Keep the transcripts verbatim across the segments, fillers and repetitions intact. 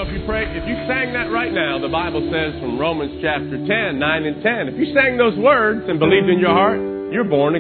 if you pray, if you sang that right now, the Bible says from Romans chapter ten, nine and ten, if you sang those words and believed in your heart, you're born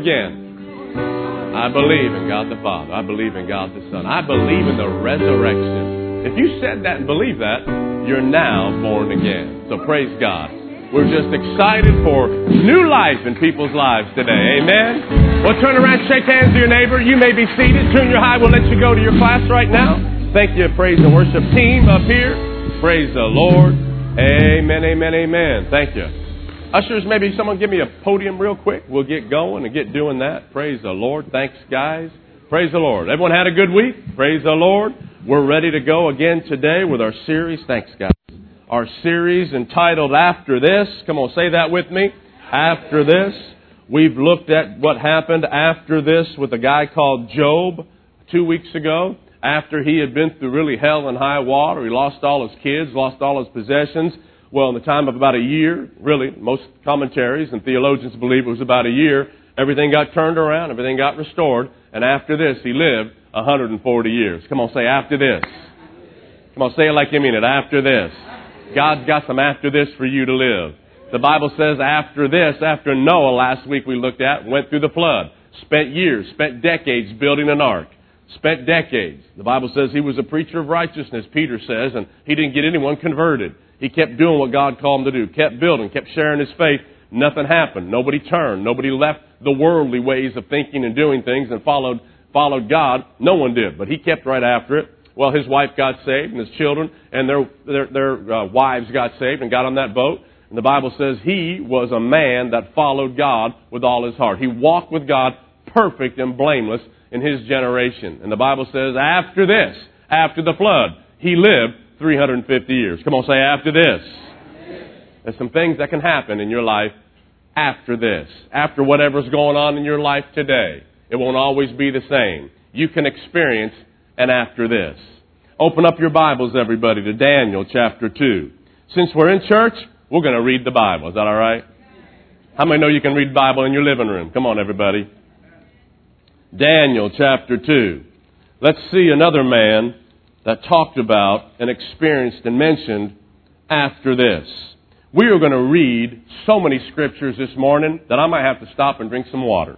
again. I believe in God the Father. I believe in God the Son. I believe in the resurrection. If you said that and believe that, you're now born again. So praise God. We're just excited for new life in people's lives today. Amen? Well, turn around, shake hands with your neighbor. You may be seated. Junior high will let you go to your class right now. Thank you, praise and worship team up here. Praise the Lord. Amen, amen, amen. Thank you. Ushers, maybe someone give me a podium real quick. We'll get going and get doing that. Praise the Lord. Thanks, guys. Praise the Lord. Everyone had a good week? Praise the Lord. We're ready to go again today with our series. Thanks, guys. Our series entitled After This. Come on, say that with me. After This. We've looked at what happened after this with a guy called Job two weeks ago. After he had been through really hell and high water, he lost all his kids, lost all his possessions. Well, in the time of about a year, really, most commentaries and theologians believe it was about a year, everything got turned around, everything got restored, and after this, he lived one hundred forty years. Come on, say after this. Come on, say it like you mean it, after this. God's got some after this for you to live. The Bible says after this, after Noah last week we looked at, went through the flood, spent years, spent decades building an ark. Spent decades. The Bible says he was a preacher of righteousness, Peter says, and he didn't get anyone converted. He kept doing what God called him to do, kept building, kept sharing his faith. Nothing happened. Nobody turned. Nobody left the worldly ways of thinking and doing things and followed followed God. No one did, but he kept right after it. Well, his wife got saved and his children and their their, their uh, wives got saved and got on that boat. And the Bible says he was a man that followed God with all his heart. He walked with God perfect and blameless in his generation. And the Bible says after this, after the flood, he lived three hundred fifty years. Come on, say after this. There's some things that can happen in your life after this. After whatever's going on in your life today. It won't always be the same. You can experience an after this. Open up your Bibles, everybody, to Daniel chapter two. Since we're in church, we're going to read the Bible. Is that all right? How many know you can read the Bible in your living room? Come on, everybody. Daniel chapter two. Let's see another man that talked about and experienced and mentioned after this. We are going to read so many scriptures this morning that I might have to stop and drink some water.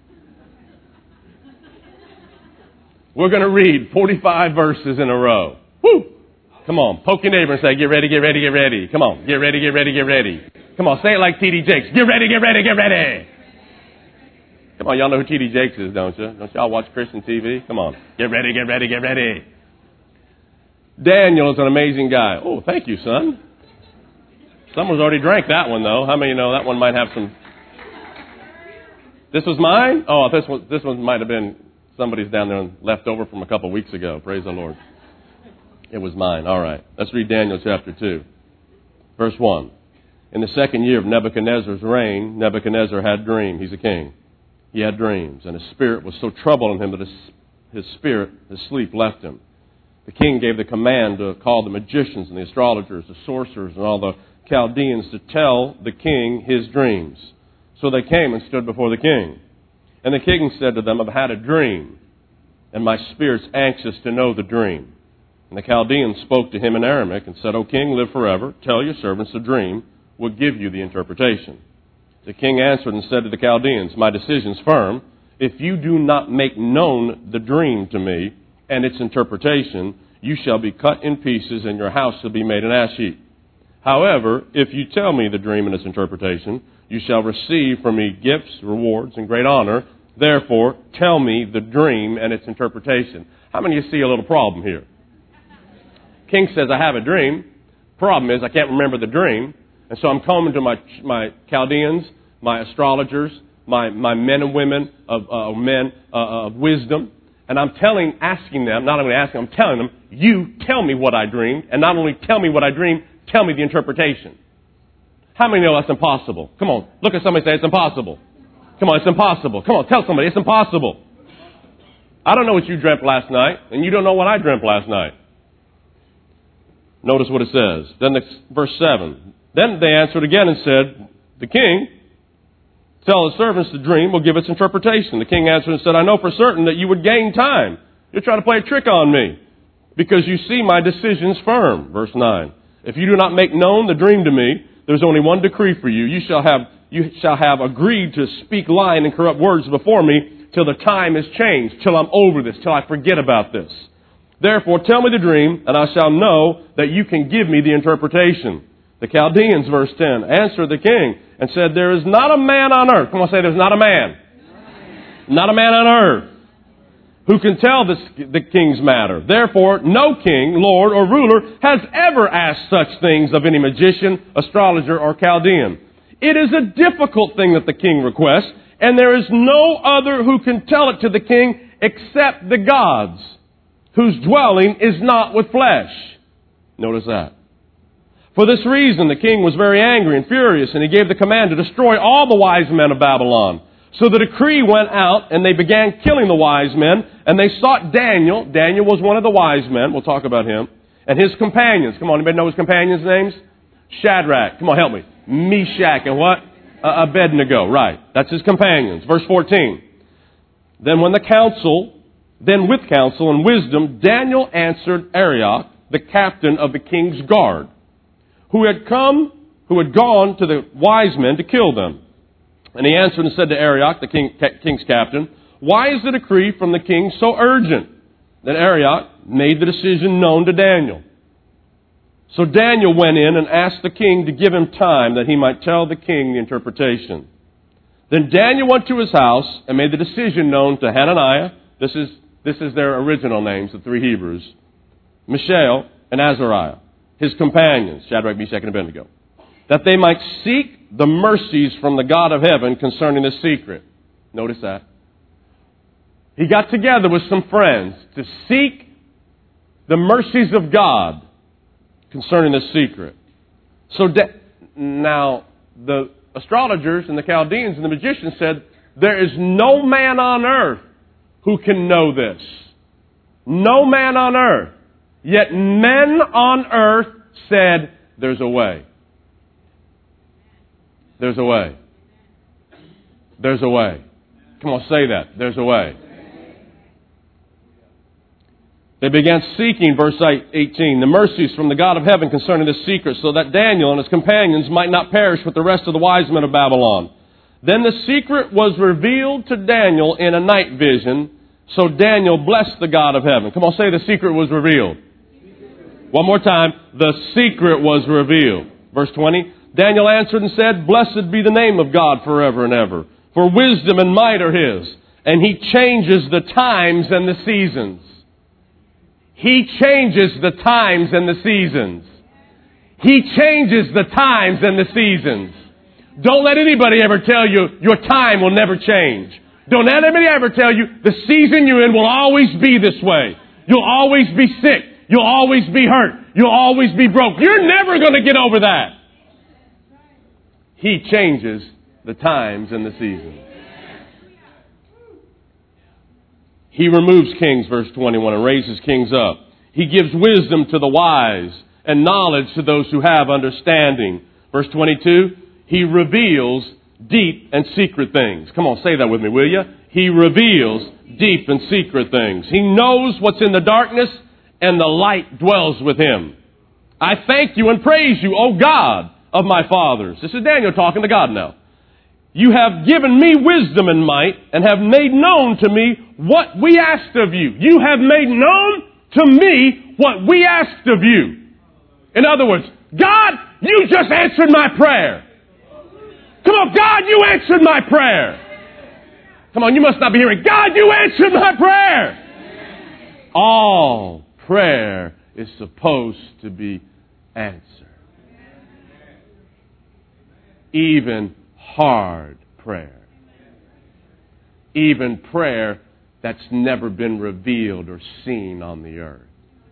We're going to read forty-five verses in a row. Woo! Come on, poke your neighbor and say, get ready, get ready, get ready. Come on, get ready, get ready, get ready. Come on, say it like T D Jakes. Get ready, get ready, get ready. Come on, y'all know who T D Jakes is, don't you? Don't y'all watch Christian T V? Come on. Get ready, get ready, get ready. Daniel is an amazing guy. Oh, thank you, son. Someone's already drank that one, though. How many know that one might have some... This was mine? Oh, this one, this one might have been somebody's down there left over from a couple of weeks ago. Praise the Lord. It was mine. All right. Let's read Daniel chapter two. Verse one. In the second year of Nebuchadnezzar's reign, Nebuchadnezzar had a dream. He's a king. He had dreams, and his spirit was so troubled in him that his, his spirit, his sleep left him. The king gave the command to call the magicians and the astrologers, the sorcerers, and all the Chaldeans to tell the king his dreams. So they came and stood before the king. And the king said to them, I've had a dream, and my spirit's anxious to know the dream. And the Chaldeans spoke to him in Aramaic and said, O king, live forever. Tell your servants the dream. We'll give you the interpretation. The king answered and said to the Chaldeans, my decision's firm. If you do not make known the dream to me and its interpretation, you shall be cut in pieces and your house shall be made an ash heap. However, if you tell me the dream and its interpretation, you shall receive from me gifts, rewards, and great honor. Therefore, tell me the dream and its interpretation. How many of you see a little problem here? King says, I have a dream. Problem is, I can't remember the dream. And so I'm coming to my my Chaldeans, my astrologers, my, my men and women of uh, men uh, of wisdom, and I'm telling, asking them, not only asking, I'm telling them, you tell me what I dreamed, and not only tell me what I dreamed, tell me the interpretation. How many know that's impossible? Come on, look at somebody and say it's impossible. Come on, it's impossible. Come on, tell somebody it's impossible. I don't know what you dreamt last night, and you don't know what I dreamt last night. Notice what it says. Then the, verse seven. Then they answered again and said, the king, tell his servants the dream, will give its interpretation. The king answered and said, I know for certain that you would gain time. You're trying to play a trick on me. because you see my decisions firm. Verse nine. If you do not make known the dream to me, there's only one decree for you. You shall have, you shall have agreed to speak lying and corrupt words before me till the time is changed, till I'm over this, till I forget about this. Therefore, tell me the dream, and I shall know that you can give me the interpretation. The Chaldeans, verse ten, answered the king and said, there is not a man on earth. Come on, say there's not a man. Not a man on earth who can tell the, the king's matter. Therefore, no king, lord, or ruler has ever asked such things of any magician, astrologer, or Chaldean. It is a difficult thing that the king requests, and there is no other who can tell it to the king except the gods, whose dwelling is not with flesh. Notice that. For this reason, the king was very angry and furious, and he gave the command to destroy all the wise men of Babylon. So the decree went out, and they began killing the wise men, and they sought Daniel. Daniel was one of the wise men. We'll talk about him. And his companions. Come on, anybody know his companions' names? Shadrach. Come on, help me. Meshach and what? Uh, Abednego. Right. That's his companions. Verse fourteen. Then when the council, then with counsel and wisdom, Daniel answered Arioch, the captain of the king's guard, who had come, who had gone to the wise men to kill them. And he answered and said to Arioch, the king, king's captain, why is the decree from the king so urgent? Then Arioch made the decision known to Daniel. So Daniel went in and asked the king to give him time that he might tell the king the interpretation. Then Daniel went to his house and made the decision known to Hananiah. This is, this is their original names, the three Hebrews. Mishael and Azariah, his companions, Shadrach, Meshach, and Abednego, that they might seek the mercies from the God of heaven concerning this secret. Notice that. He got together with some friends to seek the mercies of God concerning this secret. So de- now, the astrologers and the Chaldeans and the magicians said, there is no man on earth who can know this. No man on earth. Yet men on earth said, there's a way. There's a way. There's a way. Come on, say that. There's a way. They began seeking, verse eighteen, the mercies from the God of heaven concerning this secret, so that Daniel and his companions might not perish with the rest of the wise men of Babylon. Then the secret was revealed to Daniel in a night vision, so Daniel blessed the God of heaven. Come on, say the secret was revealed. One more time. The secret was revealed. Verse twenty. Daniel answered and said, blessed be the name of God forever and ever. For wisdom and might are His. And He changes the times and the seasons. He changes the times and the seasons. He changes the times and the seasons. Don't let anybody ever tell you your time will never change. Don't let anybody ever tell you the season you're in will always be this way. You'll always be sick. You'll always be hurt. You'll always be broke. You're never going to get over that. He changes the times and the seasons. He removes kings, verse twenty-one, and raises kings up. He gives wisdom to the wise and knowledge to those who have understanding. Verse twenty-two, He reveals deep and secret things. Come on, say that with me, will you? He reveals deep and secret things. He knows what's in the darkness, and the light dwells with Him. I thank you and praise you, O God of my fathers. This is Daniel talking to God now. You have given me wisdom and might, and have made known to me what we asked of you. You have made known to me what we asked of you. In other words, God, you just answered my prayer. Come on, God, you answered my prayer. Come on, you must not be hearing. God, you answered my prayer. All prayer is supposed to be answered. Even hard prayer. Even prayer that's never been revealed or seen on the earth.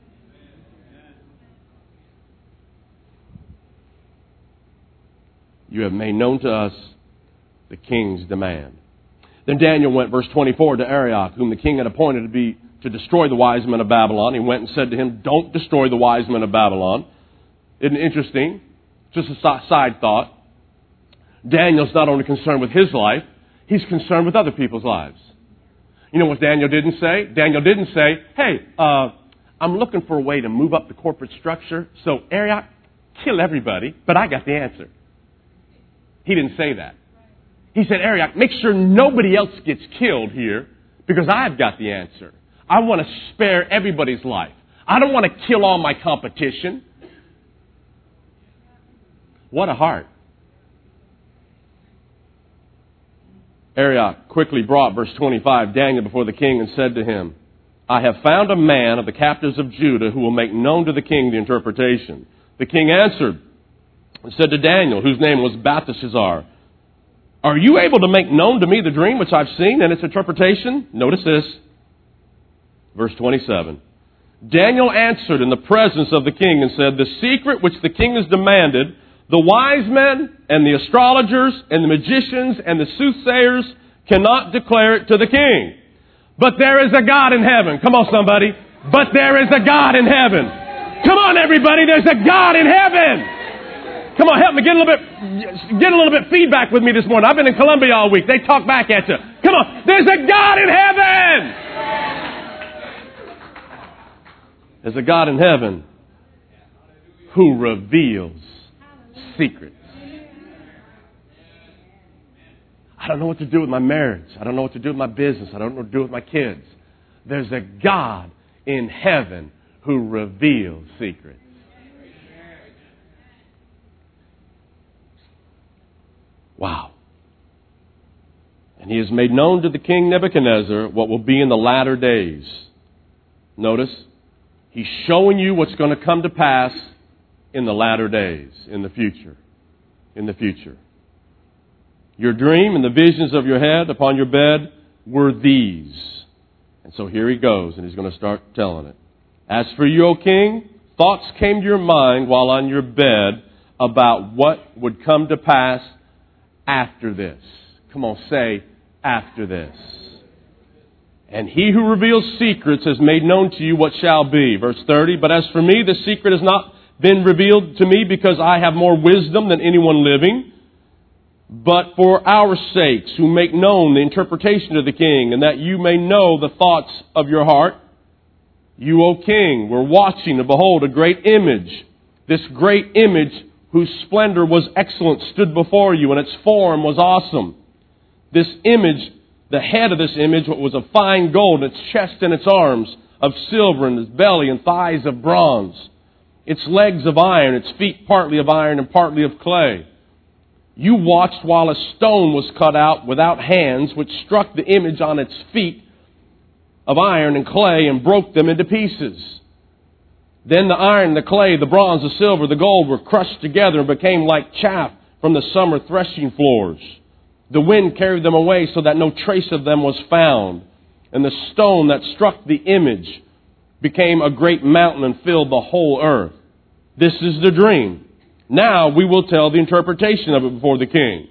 You have made known to us the king's demand. Then Daniel went, verse twenty-four, to Arioch, whom the king had appointed to be to destroy the wise men of Babylon. He went and said to him, don't destroy the wise men of Babylon. Isn't it interesting? Just a side thought. Daniel's not only concerned with his life, he's concerned with other people's lives. You know what Daniel didn't say? Daniel didn't say, hey, uh, I'm looking for a way to move up the corporate structure. So, Arioch, kill everybody, but I got the answer. He didn't say that. He said, Arioch, make sure nobody else gets killed here because I've got the answer. I want to spare everybody's life. I don't want to kill all my competition. What a heart. Arioch quickly brought, verse twenty-five, Daniel before the king and said to him, I have found a man of the captives of Judah who will make known to the king the interpretation. The king answered and said to Daniel, whose name was Belteshazzar, are you able to make known to me the dream which I've seen and its interpretation? Notice this. Verse twenty-seven. Daniel answered in the presence of the king and said, the secret which the king has demanded, the wise men and the astrologers and the magicians and the soothsayers cannot declare it to the king. But there is a God in heaven. Come on, somebody. But there is a God in heaven. Come on, everybody. There's a God in heaven. Come on, help me get a little bit, get a little bit feedback with me this morning. I've been in Columbia all week. They talk back at you. Come on. There's a God in heaven. There's a God in heaven who reveals secrets. I don't know what to do with my marriage. I don't know what to do with my business. I don't know what to do with my kids. There's a God in heaven who reveals secrets. Wow. And he has made known to the king Nebuchadnezzar what will be in the latter days. Notice, he's showing you what's going to come to pass in the latter days, in the future. In the future. Your dream and the visions of your head upon your bed were these. And so here he goes, and he's going to start telling it. As for you, O king, thoughts came to your mind while on your bed about what would come to pass after this. Come on, say, after this. And he who reveals secrets has made known to you what shall be. Verse thirty, but as for me, the secret has not been revealed to me because I have more wisdom than anyone living, but for our sakes who make known the interpretation of the king, and that you may know the thoughts of your heart. You, O king, were watching to behold a great image. This great image whose splendor was excellent stood before you, and its form was awesome. This image, the head of this image was of fine gold, its chest and its arms of silver, and its belly and thighs of bronze. Its legs of iron, its feet partly of iron and partly of clay. You watched while a stone was cut out without hands, which struck the image on its feet of iron and clay and broke them into pieces. Then the iron, the clay, the bronze, the silver, the gold were crushed together and became like chaff from the summer threshing floors. The wind carried them away so that no trace of them was found. And the stone that struck the image became a great mountain and filled the whole earth. This is the dream. Now we will tell the interpretation of it before the king.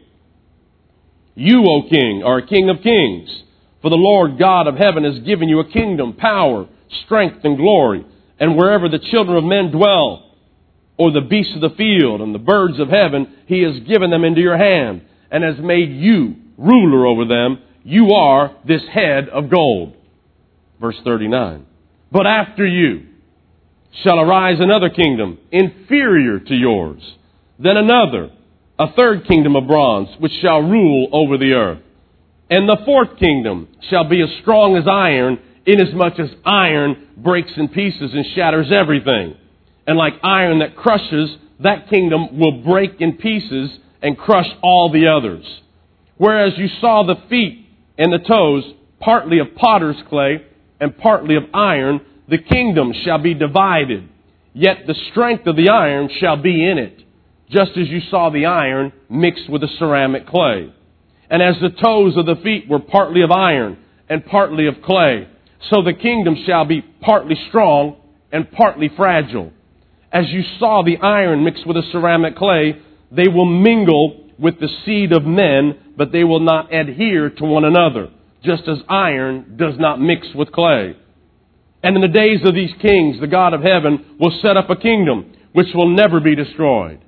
You, O king, are a king of kings. For the Lord God of heaven has given you a kingdom, power, strength, and glory. And wherever the children of men dwell, or the beasts of the field and the birds of heaven, he has given them into your hand and has made you ruler over them. You are this head of gold. Verse thirty-nine. But after you shall arise another kingdom inferior to yours. Then another, a third kingdom of bronze, which shall rule over the earth. And the fourth kingdom shall be as strong as iron, inasmuch as iron breaks in pieces and shatters everything. And like iron that crushes, that kingdom will break in pieces and crush all the others. Whereas you saw the feet and the toes, partly of potter's clay and partly of iron, the kingdom shall be divided. Yet the strength of the iron shall be in it, just as you saw the iron mixed with the ceramic clay. And as the toes of the feet were partly of iron and partly of clay, so the kingdom shall be partly strong and partly fragile. As you saw the iron mixed with the ceramic clay, they will mingle with the seed of men, but they will not adhere to one another, just as iron does not mix with clay. And in the days of these kings, the God of heaven will set up a kingdom which will never be destroyed.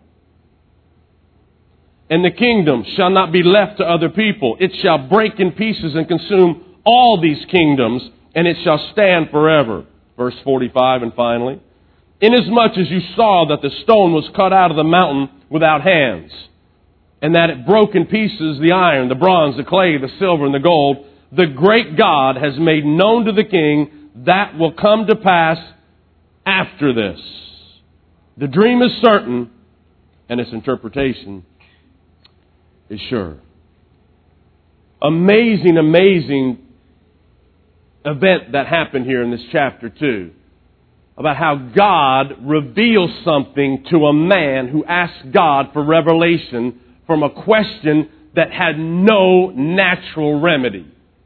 And the kingdom shall not be left to other people. It shall break in pieces and consume all these kingdoms, and it shall stand forever. Verse forty-five, and finally, inasmuch as you saw that the stone was cut out of the mountain without hands, and that it broke in pieces the iron, the bronze, the clay, the silver, and the gold, the great God has made known to the king that will come to pass after this. The dream is certain, and its interpretation is sure. Amazing, amazing event that happened here in this chapter two. About how God reveals something to a man who asked God for revelation from a question that had no natural remedy.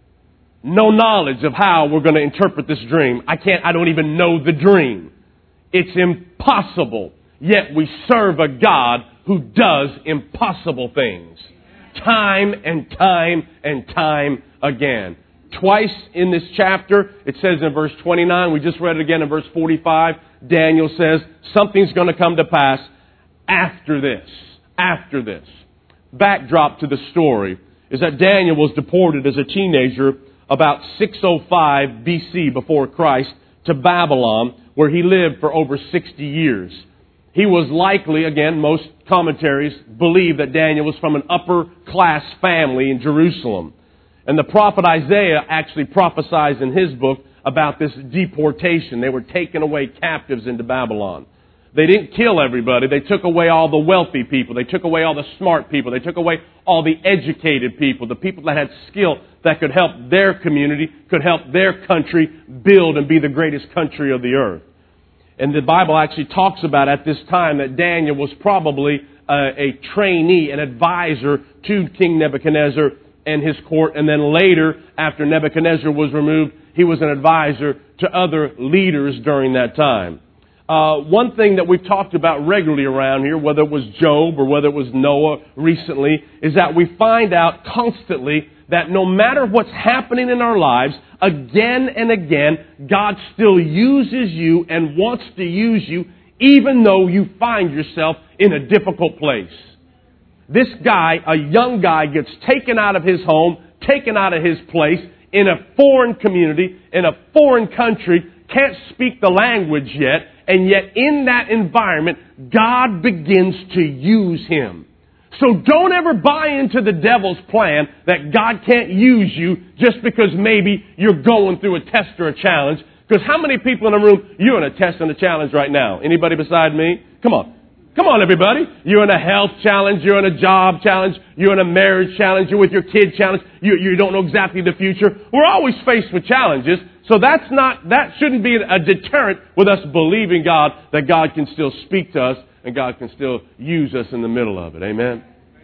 No knowledge of how we're going to interpret this dream. I can't, I don't even know the dream. It's impossible. Yet we serve a God who does impossible things. Time and time and time again. Twice in this chapter, it says in verse twenty-nine, we just read it again in verse forty-five, Daniel says, something's going to come to pass after this. After this. Backdrop to the story is that Daniel was deported as a teenager about six oh five B C before Christ to Babylon, where he lived for over sixty years. He was likely, again, most commentaries believe that Daniel was from an upper class family in Jerusalem. And the prophet Isaiah actually prophesies in his book about this deportation. They were taken away captives into Babylon. They didn't kill everybody. They took away all the wealthy people. They took away all the smart people. They took away all the educated people, the people that had skill that could help their community, could help their country build and be the greatest country of the earth. And the Bible actually talks about at this time that Daniel was probably a, a trainee, an advisor to King Nebuchadnezzar and his court. And then later, after Nebuchadnezzar was removed, he was an advisor to other leaders during that time. Uh, one thing that we've talked about regularly around here, whether it was Job or whether it was Noah recently, is that we find out constantly that no matter what's happening in our lives, again and again, God still uses you and wants to use you, even though you find yourself in a difficult place. This guy, a young guy, gets taken out of his home, taken out of his place, in a foreign community, in a foreign country, can't speak the language yet, and yet in that environment, God begins to use him. So don't ever buy into the devil's plan that God can't use you just because maybe you're going through a test or a challenge. Because how many people in the room, you're in a test and a challenge right now? Anybody beside me? Come on. Come on, everybody. You're in a health challenge. You're in a job challenge. You're in a marriage challenge. You're with your kid challenge. You, you don't know exactly the future. We're always faced with challenges. So that's not, that shouldn't be a deterrent with us believing God that God can still speak to us and God can still use us in the middle of it. Amen.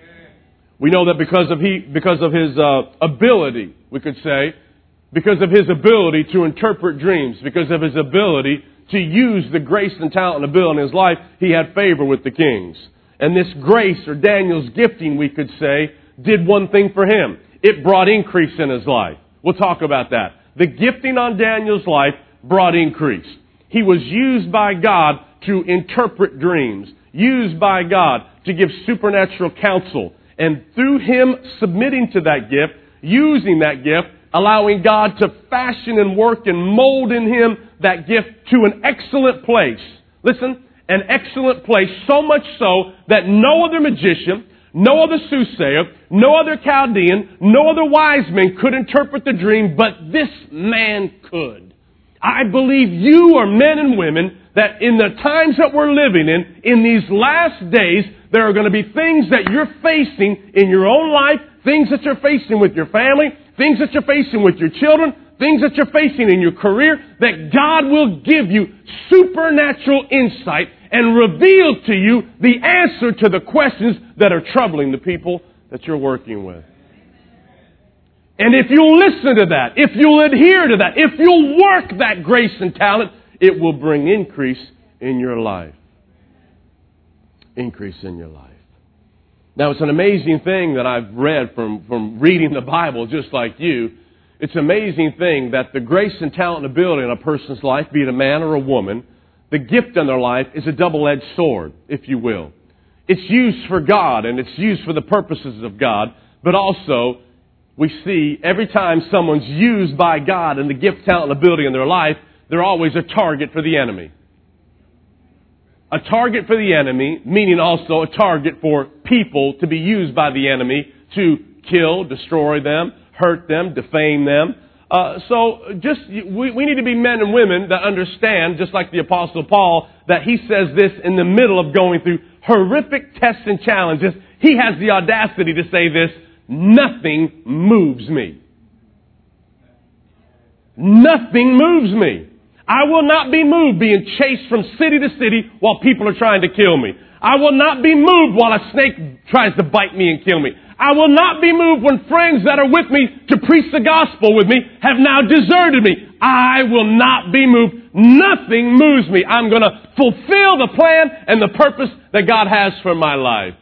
We know that because of he, because of his uh, ability, we could say, because of his ability to interpret dreams, because of his ability to use the grace and talent and ability in his life, he had favor with the kings. And this grace, or Daniel's gifting, we could say, did one thing for him. It brought increase in his life. We'll talk about that. The gifting on Daniel's life brought increase. He was used by God to interpret dreams, used by God to give supernatural counsel. And through him submitting to that gift, using that gift, allowing God to fashion and work and mold in him that gift to an excellent place. Listen, an excellent place, so much so that no other magician, no other soothsayer, no other Chaldean, no other wise man could interpret the dream, but this man could. I believe you are men and women that in the times that we're living in, in these last days, there are going to be things that you're facing in your own life, things that you're facing with your family, things that you're facing with your children, things that you're facing in your career, that God will give you supernatural insight and reveal to you the answer to the questions that are troubling the people that you're working with. And if you'll listen to that, if you'll adhere to that, if you'll work that grace and talent, it will bring increase in your life. Increase in your life. Now, it's an amazing thing that I've read from, from reading the Bible just like you. It's an amazing thing that the grace and talent and ability in a person's life, be it a man or a woman, the gift in their life is a double-edged sword, if you will. It's used for God and it's used for the purposes of God, but also we see every time someone's used by God and the gift, talent, and ability in their life, they're always a target for the enemy. A target for the enemy, meaning also a target for people to be used by the enemy to kill, destroy them, hurt them, defame them. Uh, so just we, we need to be men and women that understand, just like the Apostle Paul, that he says this in the middle of going through horrific tests and challenges. He has the audacity to say this, nothing moves me. Nothing moves me. I will not be moved being chased from city to city while people are trying to kill me. I will not be moved while a snake tries to bite me and kill me. I will not be moved when friends that are with me to preach the gospel with me have now deserted me. I will not be moved. Nothing moves me. I'm going to fulfill the plan and the purpose that God has for my life.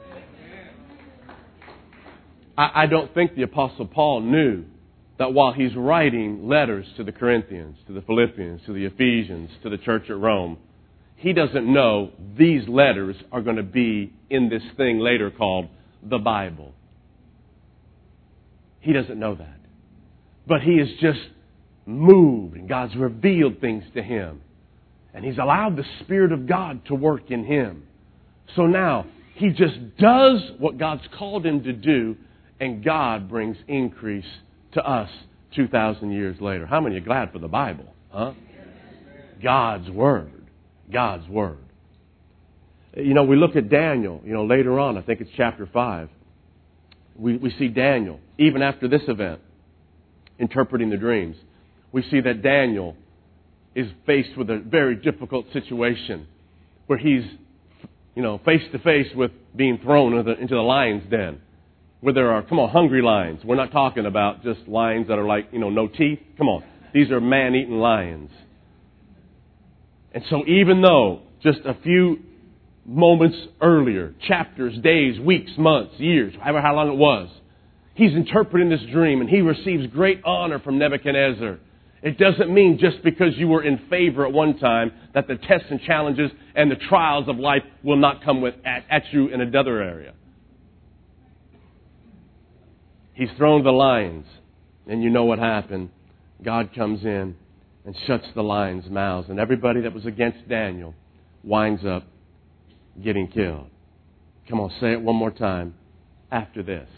I, I don't think the Apostle Paul knew that while he's writing letters to the Corinthians, to the Philippians, to the Ephesians, to the church at Rome, he doesn't know these letters are going to be in this thing later called the Bible. He doesn't know that. But he is just moved, and God's revealed things to him. And he's allowed the Spirit of God to work in him. So now, he just does what God's called him to do, and God brings increase to us two thousand years later. How many are glad for the Bible? Huh? God's Word. God's Word. You know, we look at Daniel, you know, later on, I think it's chapter five. We, we see Daniel, even after this event, interpreting the dreams. We see that Daniel is faced with a very difficult situation where he's, you know, face to face with being thrown into the, into the lion's den. Where there are, come on, hungry lions. We're not talking about just lions that are like, you know, no teeth. Come on. These are man-eating lions. And so even though just a few moments earlier, chapters, days, weeks, months, years, however how long it was, he's interpreting this dream and he receives great honor from Nebuchadnezzar. It doesn't mean just because you were in favor at one time that the tests and challenges and the trials of life will not come with at, at you in another area. He's thrown to the lions, and you know what happened. God comes in and shuts the lions' mouths, and everybody that was against Daniel winds up getting killed. Come on, say it one more time. After this.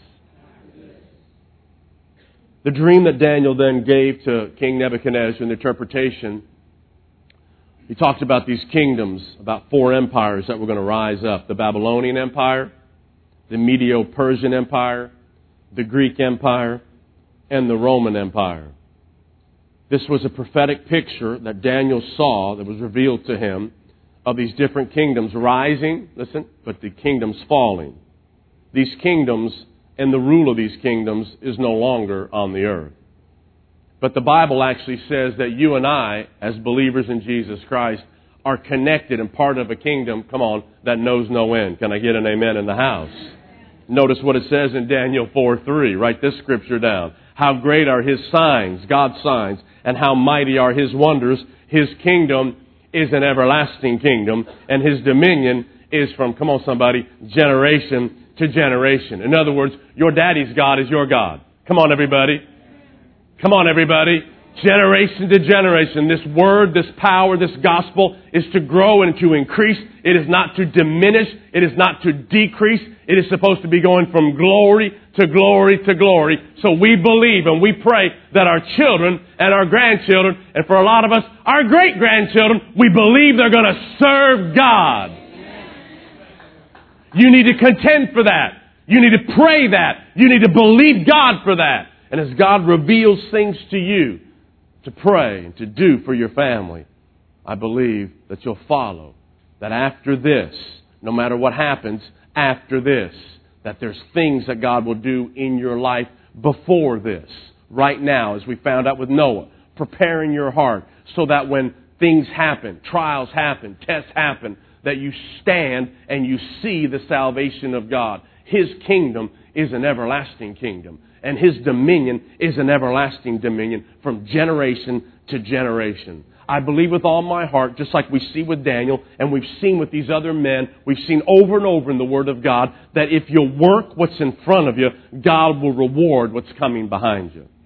The dream that Daniel then gave to King Nebuchadnezzar in the interpretation, he talked about these kingdoms, about four empires that were going to rise up. The Babylonian Empire, the Medo-Persian Empire, the Greek Empire, and the Roman Empire. This was a prophetic picture that Daniel saw that was revealed to him of these different kingdoms rising, listen, but the kingdoms falling. These kingdoms and the rule of these kingdoms is no longer on the earth. But the Bible actually says that you and I, as believers in Jesus Christ, are connected and part of a kingdom, come on, that knows no end. Can I get an amen in the house? Notice what it says in Daniel four three. Write this scripture down. How great are His signs, God's signs, and how mighty are His wonders. His kingdom is an everlasting kingdom, and His dominion is from, come on somebody, generation to generation. In other words, your daddy's God is your God. Come on everybody. Come on everybody. Generation to generation. This word, this power, this gospel is to grow and to increase. It is not to diminish. It is not to decrease. It is supposed to be going from glory to glory to glory. So we believe and we pray that our children and our grandchildren, and for a lot of us, our great-grandchildren, we believe they're going to serve God. You need to contend for that. You need to pray that. You need to believe God for that. And as God reveals things to you, to pray and to do for your family, I believe that you'll follow. That after this, no matter what happens after this, that there's things that God will do in your life before this. Right now, as we found out with Noah, preparing your heart so that when things happen, trials happen, tests happen, that you stand and you see the salvation of God. His kingdom is an everlasting kingdom. And His dominion is an everlasting dominion from generation to generation. I believe with all my heart, just like we see with Daniel and we've seen with these other men, we've seen over and over in the Word of God, that if you'll work what's in front of you, God will reward what's coming behind you.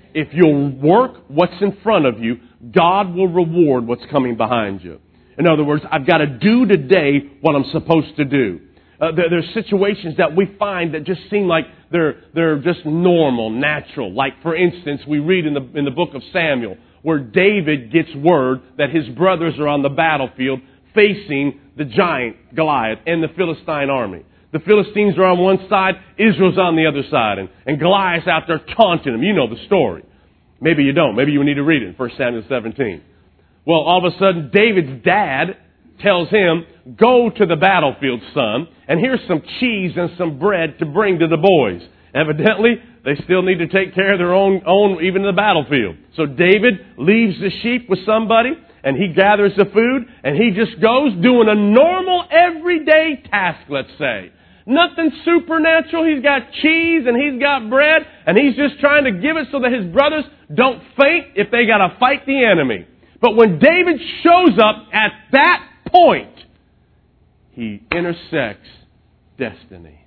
If you'll work what's in front of you, God will reward what's coming behind you. In other words, I've got to do today what I'm supposed to do. Uh, there, there's situations that we find that just seem like they're they're just normal, natural. Like, for instance, we read in the in the book of Samuel where David gets word that his brothers are on the battlefield facing the giant Goliath and the Philistine army. The Philistines are on one side, Israel's on the other side, and, and Goliath's out there taunting them. You know the story. Maybe you don't. Maybe you need to read it in First Samuel seventeen. Well, all of a sudden, David's dad tells him, go to the battlefield, son, and here's some cheese and some bread to bring to the boys. Evidently, they still need to take care of their own, own even in the battlefield. So David leaves the sheep with somebody, and he gathers the food, and he just goes doing a normal, everyday task, let's say. Nothing supernatural. He's got cheese and he's got bread, and he's just trying to give it so that his brothers don't faint if they got to fight the enemy. But when David shows up at that point, he intersects destiny.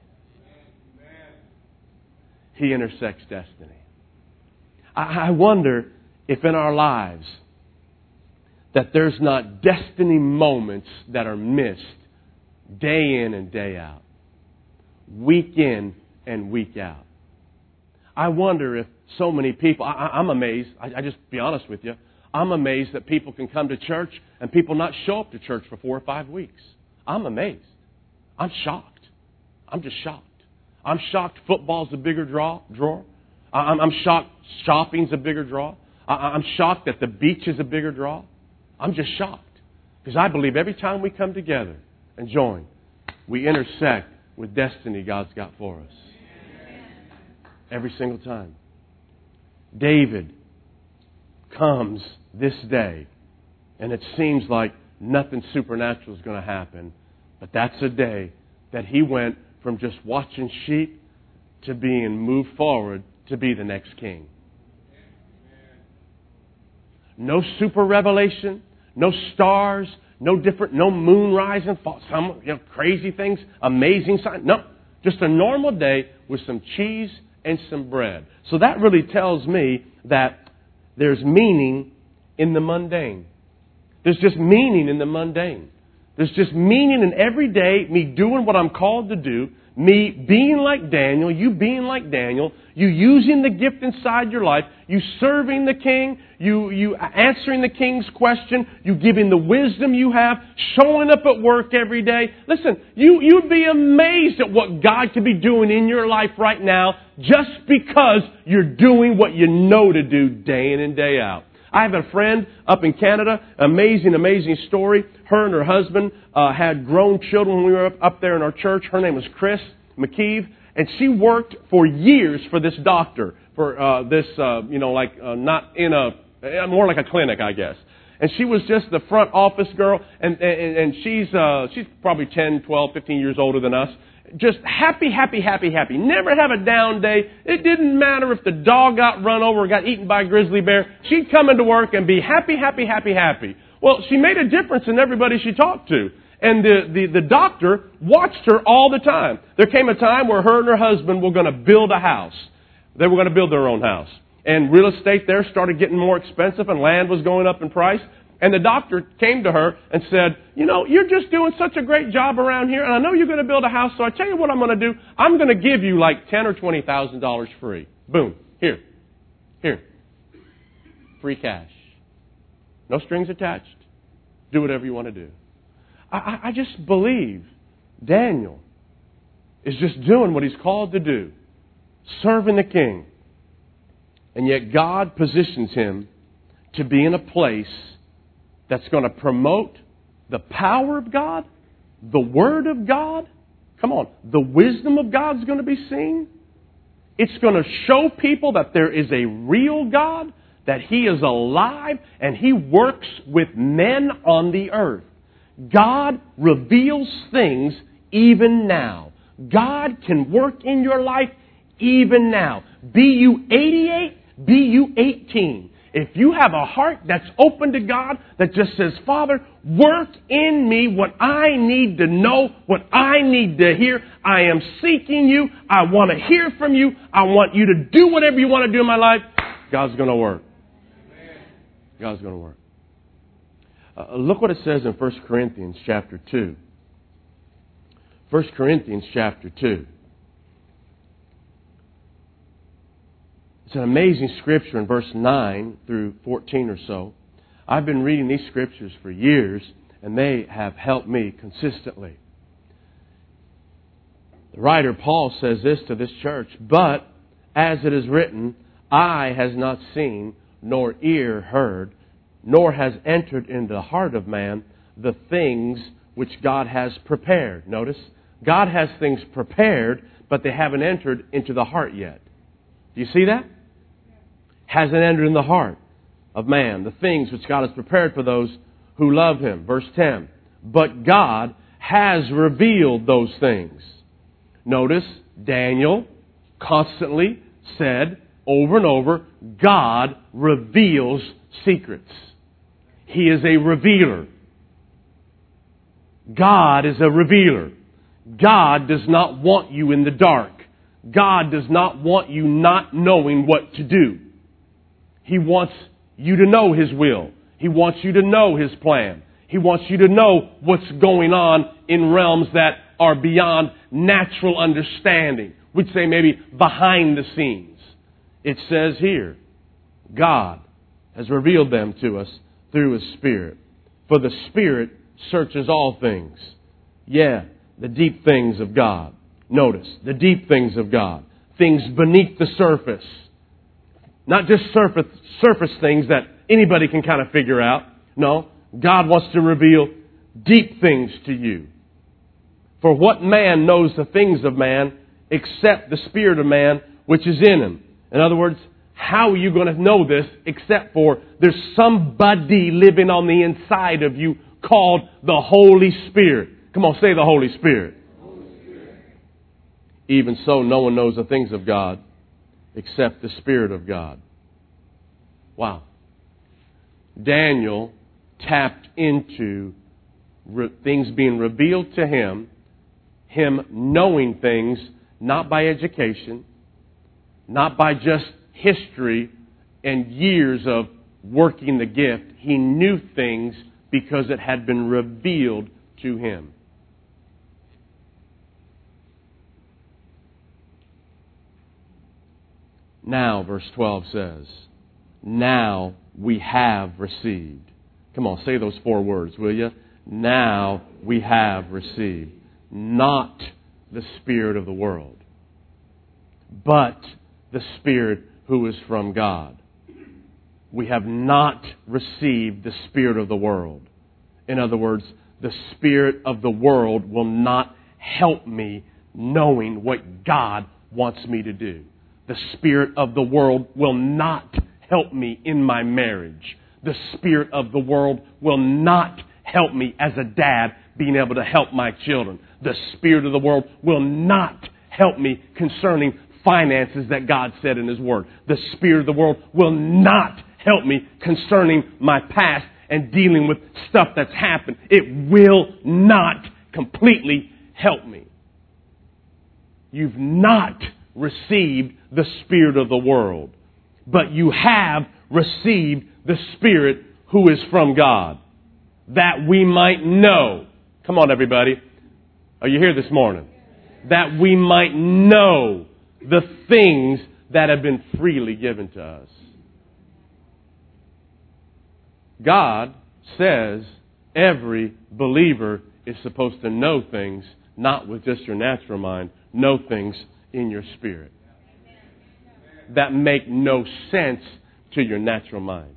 He intersects destiny. I wonder if in our lives that there's not destiny moments that are missed day in and day out, week in and week out. I wonder if so many people, I, I'm amazed, I, I just be honest with you, I'm amazed that people can come to church and people not show up to church for four or five weeks. I'm amazed. I'm shocked. I'm just shocked. I'm shocked football's a bigger draw. draw. I'm, I'm shocked shopping's a bigger draw. I, I'm shocked that the beach is a bigger draw. I'm just shocked. Because I believe every time we come together and join, we intersect with destiny God's got for us. Every single time. David comes this day, and it seems like nothing supernatural is going to happen. But that's a day that he went from just watching sheep to being moved forward to be the next king. No super revelation, no stars, no different, no moon rising, some you know, crazy things, amazing signs. No, just a normal day with some cheese and some bread. So that really tells me that there's meaning in the mundane. There's just meaning in the mundane. There's just meaning in every day, me doing what I'm called to do, me being like Daniel, you being like Daniel, you using the gift inside your life, you serving the king, you, you answering the king's question, you giving the wisdom you have, showing up at work every day. Listen, you, you'd be amazed at what God could be doing in your life right now just because you're doing what you know to do day in and day out. I have a friend up in Canada, amazing, amazing story. Her and her husband uh, had grown children when we were up, up there in our church. Her name was Chris McKeeve, and she worked for years for this doctor, for uh, this, uh, you know, like uh, not in a, more like a clinic, I guess. And she was just the front office girl, and, and, and she's uh, she's probably ten, twelve, fifteen years older than us. Just happy, happy, happy, happy. Never have a down day. It didn't matter if the dog got run over or got eaten by a grizzly bear. She'd come into work and be happy, happy, happy, happy. Well, she made a difference in everybody she talked to. And the, the, the doctor watched her all the time. There came a time where her and her husband were going to build a house. They were going to build their own house. And real estate there started getting more expensive and land was going up in price. And the doctor came to her and said, you know, you're just doing such a great job around here, and I know you're going to build a house, so I tell you what I'm going to do. I'm going to give you like ten or twenty thousand dollars free. Boom. Here. Here. Free cash. No strings attached. Do whatever you want to do. I, I just believe Daniel is just doing what he's called to do. Serving the king. And yet God positions him to be in a place that's going to promote the power of God, the Word of God. Come on, the wisdom of God's going to be seen. It's going to show people that there is a real God, that He is alive, and He works with men on the earth. God reveals things even now. God can work in your life even now. Be you eighty-eight, be you eighteen. If you have a heart that's open to God, that just says, Father, work in me what I need to know, what I need to hear. I am seeking you. I want to hear from you. I want you to do whatever you want to do in my life. God's going to work. God's going to work. Uh, look what it says in First Corinthians chapter two. First Corinthians chapter two. It's an amazing scripture in verse nine through fourteen or so. I've been reading these scriptures for years, and they have helped me consistently. The writer Paul says this to this church, "But as it is written, eye has not seen, nor ear heard, nor has entered into the heart of man the things which God has prepared." Notice, God has things prepared, but they haven't entered into the heart yet. Do you see that? Hasn't entered in the heart of man, the things which God has prepared for those who love Him. Verse ten, "But God has revealed those things." Notice, Daniel constantly said over and over, God reveals secrets. He is a revealer. God is a revealer. God does not want you in the dark. God does not want you not knowing what to do. He wants you to know His will. He wants you to know His plan. He wants you to know what's going on in realms that are beyond natural understanding. We'd say maybe behind the scenes. It says here, God has revealed them to us through His Spirit. For the Spirit searches all things. Yeah, the deep things of God. Notice, the deep things of God. Things beneath the surface. Not just surface, surface things that anybody can kind of figure out. No, God wants to reveal deep things to you. For what man knows the things of man except the Spirit of man which is in him? In other words, how are you going to know this except for there's somebody living on the inside of you called the Holy Spirit? Come on, say the Holy Spirit. Holy Spirit. Even so, no one knows the things of God except the Spirit of God. Wow. Daniel tapped into re- things being revealed to him, him knowing things not by education, not by just history and years of working the gift. He knew things because it had been revealed to him. Now, verse twelve says, now we have received. Come on, say those four words, will you? Now we have received. Not the spirit of the world, but the Spirit who is from God. We have not received the spirit of the world. In other words, the spirit of the world will not help me knowing what God wants me to do. The spirit of the world will not help me in my marriage. The spirit of the world will not help me as a dad being able to help my children. The spirit of the world will not help me concerning finances that God said in His Word. The spirit of the world will not help me concerning my past and dealing with stuff that's happened. It will not completely help me. You've not received the spirit of the world, but you have received the Spirit who is from God, that we might know. Come on, everybody. Are you here this morning? That we might know the things that have been freely given to us. God says every believer is supposed to know things, not with just your natural mind, know things in your spirit that make no sense to your natural mind.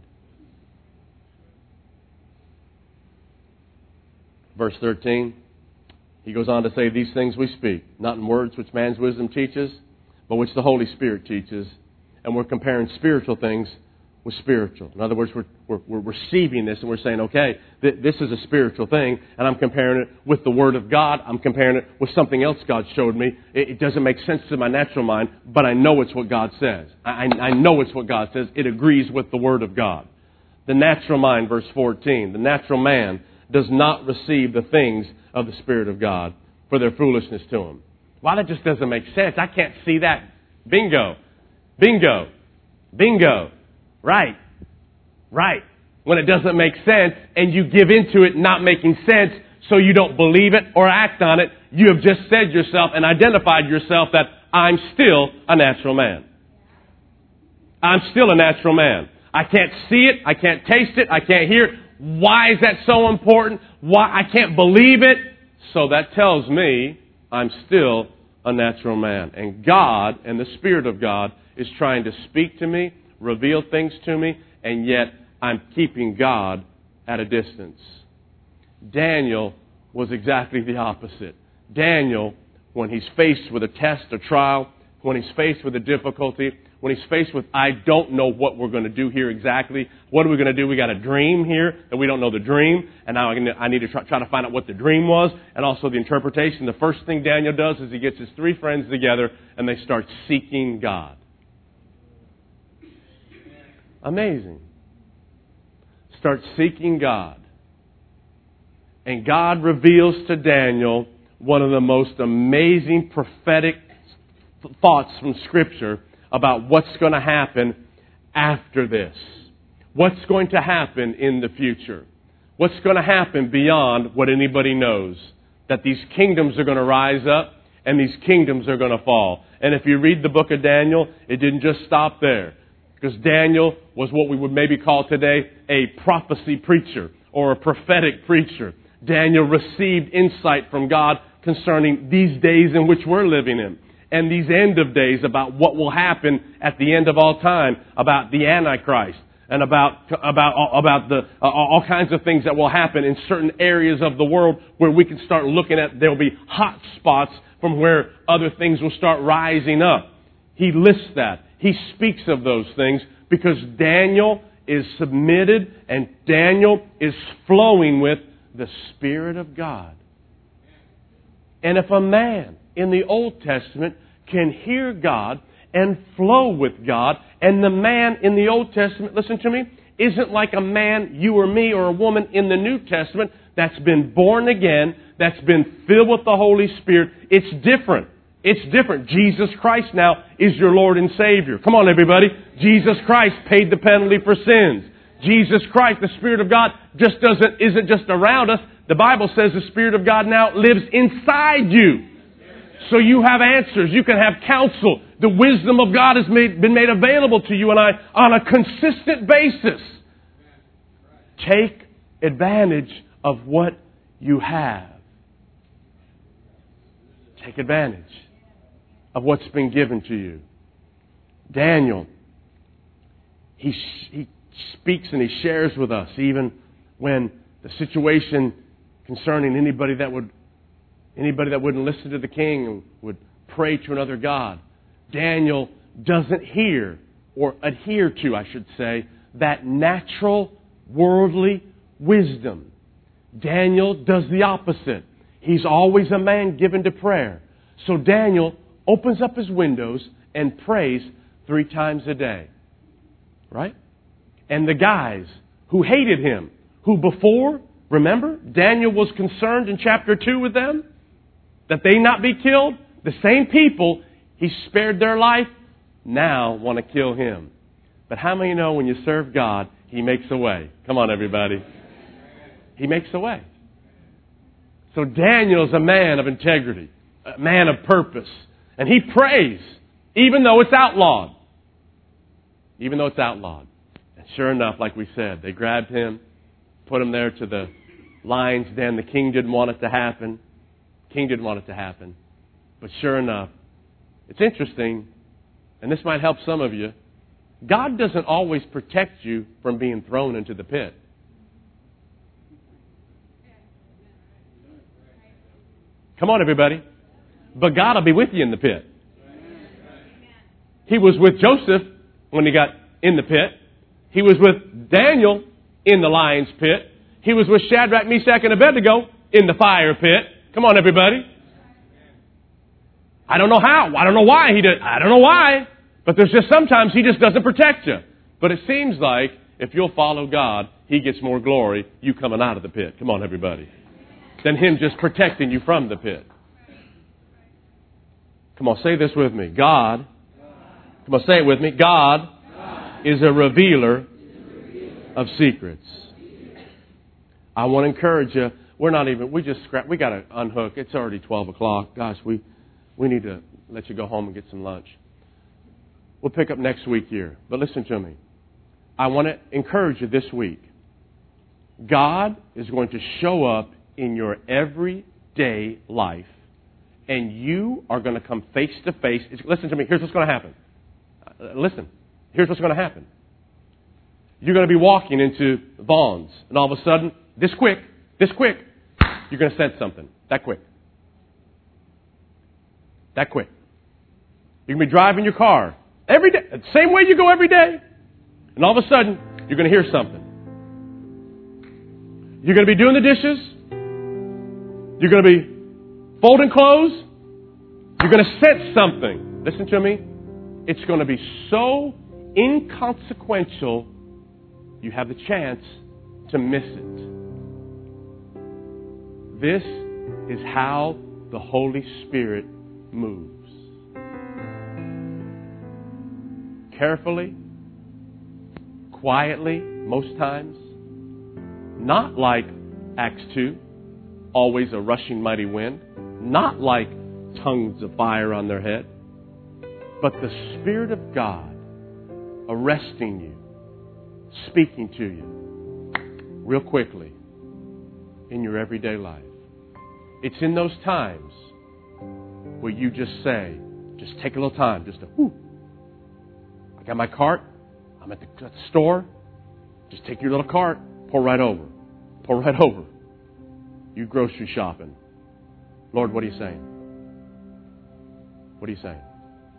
Verse thirteen, he goes on to say, these things we speak, not in words which man's wisdom teaches, but which the Holy Spirit teaches. And we're comparing spiritual things with spiritual. In other words, we're, we're, we're receiving this and we're saying, okay, th- this is a spiritual thing, and I'm comparing it with the Word of God. I'm comparing it with something else God showed me. It, it doesn't make sense to my natural mind, but I know it's what God says. I, I know it's what God says. It agrees with the Word of God. The natural mind, verse fourteen, the natural man does not receive the things of the Spirit of God, for their foolishness to him. Why, that just doesn't make sense. I can't see that. Bingo. Bingo. Bingo. Right. Right. When it doesn't make sense and you give into it not making sense so you don't believe it or act on it, you have just said yourself and identified yourself that I'm still a natural man. I'm still a natural man. I can't see it. I can't taste it. I can't hear it. Why is that so important? Why I can't believe it? So that tells me I'm still a natural man. And God and the Spirit of God is trying to speak to me, reveal things to me, and yet I'm keeping God at a distance. Daniel was exactly the opposite. Daniel, when he's faced with a test or trial, when he's faced with a difficulty, when he's faced with, I don't know what we're going to do here exactly. What are we going to do? We got a dream here and we don't know the dream. And now I need to try, try to find out what the dream was and also the interpretation. The first thing Daniel does is he gets his three friends together and they start seeking God. Amazing. Start seeking God. And God reveals to Daniel one of the most amazing prophetic thoughts from Scripture about what's going to happen after this. What's going to happen in the future. What's going to happen beyond what anybody knows. That these kingdoms are going to rise up and these kingdoms are going to fall. And if you read the book of Daniel, it didn't just stop there. Because Daniel was what we would maybe call today a prophecy preacher or a prophetic preacher. Daniel received insight from God concerning these days in which we're living in. And these end of days about what will happen at the end of all time, about the Antichrist, and about about about the uh, all kinds of things that will happen in certain areas of the world where we can start looking at. There will be hot spots from where other things will start rising up. He lists that. He speaks of those things because Daniel is submitted and Daniel is flowing with the Spirit of God. And if a man in the Old Testament can hear God and flow with God, and the man in the Old Testament, listen to me, isn't like a man, you or me, or a woman in the New Testament that's been born again, that's been filled with the Holy Spirit. It's different. It's different. Jesus Christ now is your Lord and Savior. Come on, everybody. Jesus Christ paid the penalty for sins. Jesus Christ, the Spirit of God, just doesn't isn't just around us. The Bible says the Spirit of God now lives inside you. So you have answers. You can have counsel. The wisdom of God has made, been made available to you and I on a consistent basis. Take advantage of what you have. Take advantage of what's been given to you. Daniel, he, he speaks and he shares with us even when the situation concerning anybody that would anybody that wouldn't listen to the king and would pray to another god. Daniel doesn't hear or adhere to, I should say, that natural worldly wisdom. Daniel does the opposite. He's always a man given to prayer. So Daniel opens up his windows and prays three times a day. Right? And the guys who hated him, who before, remember, Daniel was concerned in chapter two with them, that they not be killed. The same people he spared their life now want to kill him. But how many know when you serve God, He makes a way? Come on, everybody. He makes a way. So Daniel's a man of integrity, a man of purpose. And he prays, even though it's outlawed. Even though it's outlawed. And sure enough, like we said, they grabbed him, put him there to the lion's den. The king didn't want it to happen. King didn't want it to happen. But sure enough, it's interesting, and this might help some of you, God doesn't always protect you from being thrown into the pit. Come on, everybody. But God will be with you in the pit. He was with Joseph when he got in the pit. He was with Daniel in the lion's pit. He was with Shadrach, Meshach, and Abednego in the fire pit. Come on, everybody. I don't know how. I don't know why he did. I don't know why. But there's just sometimes He just doesn't protect you. But it seems like if you'll follow God, He gets more glory, you coming out of the pit. Come on, everybody. Than Him just protecting you from the pit. Come on, say this with me. God. Come on, say it with me. God is a revealer of secrets. I want to encourage you. We're not even, we just scrap, we got to unhook. It's already twelve o'clock. Gosh, we, we need to let you go home and get some lunch. We'll pick up next week here. But listen to me. I want to encourage you this week. God is going to show up in your everyday life, and you are going to come face to face. Listen to me. Here's what's going to happen. Uh, listen. Here's what's going to happen. You're going to be walking into Vaughn's, and all of a sudden, this quick, this quick, you're going to sense something. That quick. That quick. You can be driving your car every day, the same way you go every day, and all of a sudden, you're going to hear something. You're going to be doing the dishes. You're going to be folding clothes. You're going to sense something. Listen to me. It's going to be so inconsequential, you have the chance to miss it. This is how the Holy Spirit moves. Carefully, quietly, most times. Not like Acts two, always a rushing mighty wind. Not like tongues of fire on their head. But the Spirit of God arresting you, speaking to you real quickly in your everyday life. It's in those times where you just say, just take a little time, just to, whoo. I got my cart. I'm at the, at the store. Just take your little cart. Pour right over. Pour right over. You grocery shopping. Lord, what are you saying? What are you saying?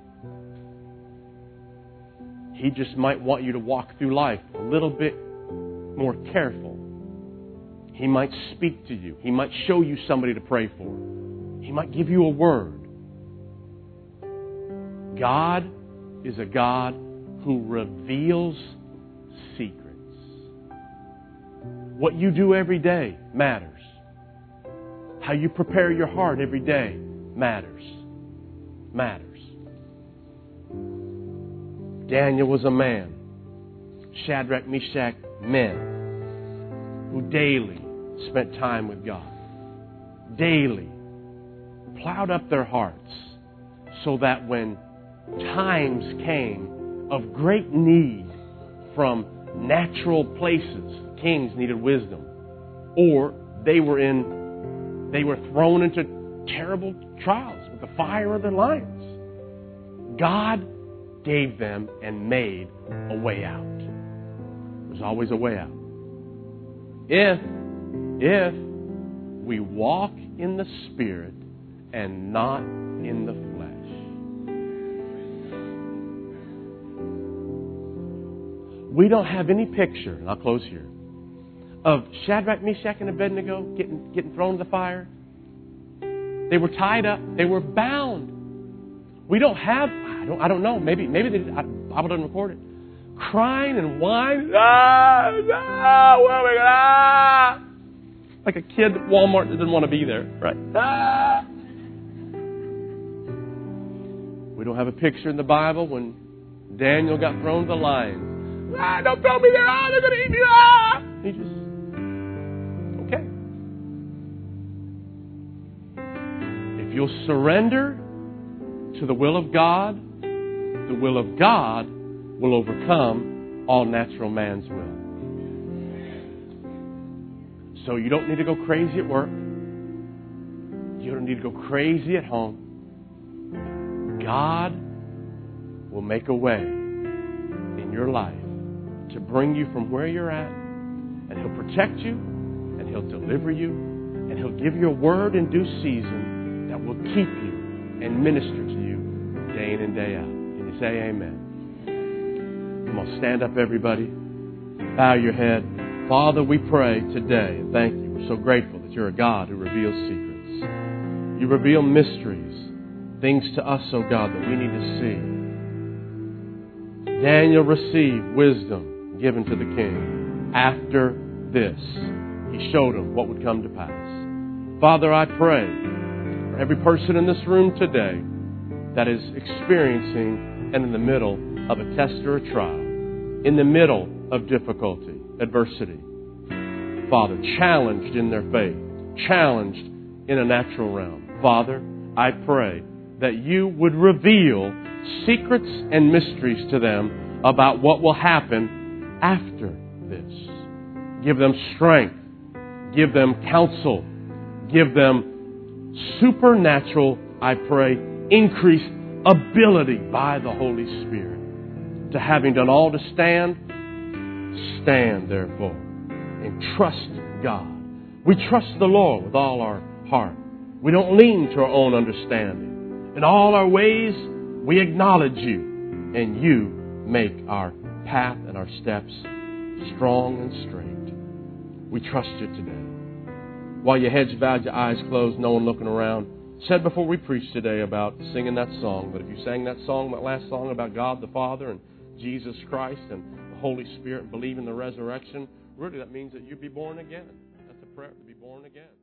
He just might want you to walk through life a little bit more careful. He might speak to you. He might show you somebody to pray for. He might give you a word. God is a God who reveals secrets. What you do every day matters. How you prepare your heart every day matters. Matters. Daniel was a man. Shadrach, Meshach, men who daily spent time with God. Daily plowed up their hearts so that when times came of great need from natural places, kings needed wisdom, or they were in, they were thrown into terrible trials with the fire of the lions. God gave them and made a way out. There's always a way out. If, if we walk in the Spirit and not in the flesh. We don't have any picture, and I'll close here, of Shadrach, Meshach, and Abednego getting, getting thrown in the fire. They were tied up. They were bound. We don't have, I don't, I don't know, maybe maybe they, I, the Bible doesn't record it. Crying and whining. Ah, ah, where are we going? Ah. Like a kid at Walmart that didn't want to be there, right? Ah. We don't have a picture in the Bible when Daniel got thrown to the lions. Ah, don't throw me there. Ah, they're going to eat me. Ah. He just, okay. If you'll surrender to the will of God, the will of God will overcome all natural man's will. So you don't need to go crazy at work. You don't need to go crazy at home. God will make a way in your life to bring you from where you're at, and He'll protect you, and He'll deliver you, and He'll give you a word in due season that will keep you and minister to you day in and day out. Can you say amen? Come on, stand up, everybody. Bow your head. Father, we pray today, and thank you. We're so grateful that you're a God who reveals secrets. You reveal mysteries, things to us, oh God, that we need to see. Daniel received wisdom given to the king. After this, he showed him what would come to pass. Father, I pray for every person in this room today that is experiencing and in the middle of a test or a trial. in the middle of difficulty, adversity. Father, challenged in their faith, challenged in a natural realm. Father, I pray that you would reveal secrets and mysteries to them about what will happen after this. Give them strength. Give them counsel. Give them supernatural, I pray, increased ability by the Holy Spirit to, having done all to stand, stand therefore and trust God. We trust the Lord with all our heart. We don't lean to our own understanding. In all our ways, we acknowledge you, and you make our path and our steps strong and straight. We trust you today. While your heads bowed, your eyes closed, no one looking around, said before we preached today about singing that song, but if you sang that song, that last song about God the Father and Jesus Christ and the Holy Spirit and believe in the resurrection, really that means that you'd be born again. That's a prayer, to be born again.